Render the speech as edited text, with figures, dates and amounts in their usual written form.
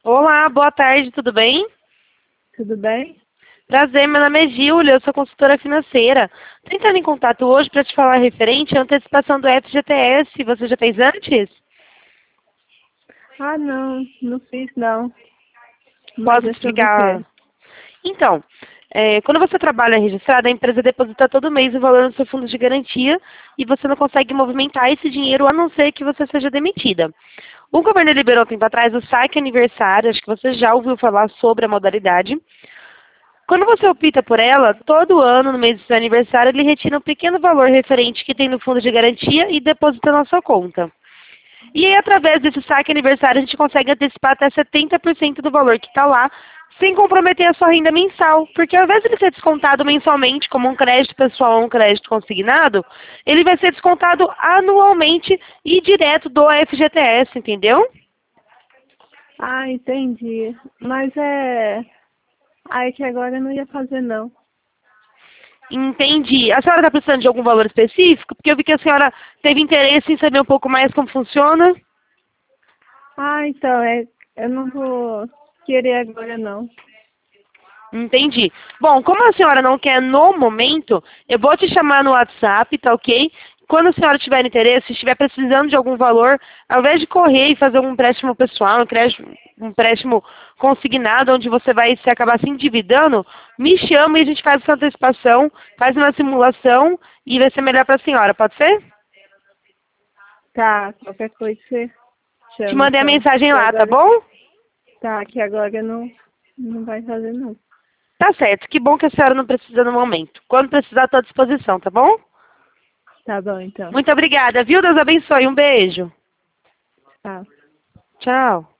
Olá, boa tarde, tudo bem? Tudo bem? Prazer, meu nome é Júlia, eu sou consultora financeira. Tô entrando em contato hoje para te falar referente à antecipação do FGTS. Você já fez antes? Ah, não fiz não. Mas Posso é te sobre o quê? explicar? Então, quando você trabalha registrado, a empresa deposita todo mês o valor no seu fundo de garantia e você não consegue movimentar esse dinheiro a não ser que você seja demitida. O governo liberou um tempo atrás o saque aniversário, acho que você já ouviu falar sobre a modalidade. Quando você opta por ela, todo ano, no mês do seu aniversário, ele retira um pequeno valor referente que tem no fundo de garantia e deposita na sua conta. E aí, através desse saque aniversário, a gente consegue antecipar até 70% do valor que está lá, sem comprometer a sua renda mensal. Porque ao invés de ele ser descontado mensalmente, como um crédito pessoal ou um crédito consignado, ele vai ser descontado anualmente e direto do FGTS, entendeu? Ah, entendi. Mas é... Aí que agora eu não ia fazer não. Entendi. A senhora está precisando de algum valor específico? Porque eu vi que a senhora teve interesse em saber um pouco mais como funciona. Ah, então, eu não vou querer agora não. Entendi. Bom, como a senhora não quer no momento, eu vou te chamar no WhatsApp, tá ok? Quando a senhora tiver interesse, estiver precisando de algum valor, ao invés de correr e fazer um empréstimo pessoal, um empréstimo consignado, onde você vai se acabar se endividando, me chama e a gente faz essa antecipação, faz uma simulação e vai ser melhor para a senhora, pode ser? Tá, qualquer coisa você Te chama mandei a então. mensagem Que lá, tá agora... bom? Tá, que agora não vai fazer não. Tá certo. Que bom que a senhora não precisa no momento. Quando precisar, estou à disposição, tá bom? Tá bom então. Muito obrigada, viu? Deus abençoe. Um beijo. Tá. Tchau.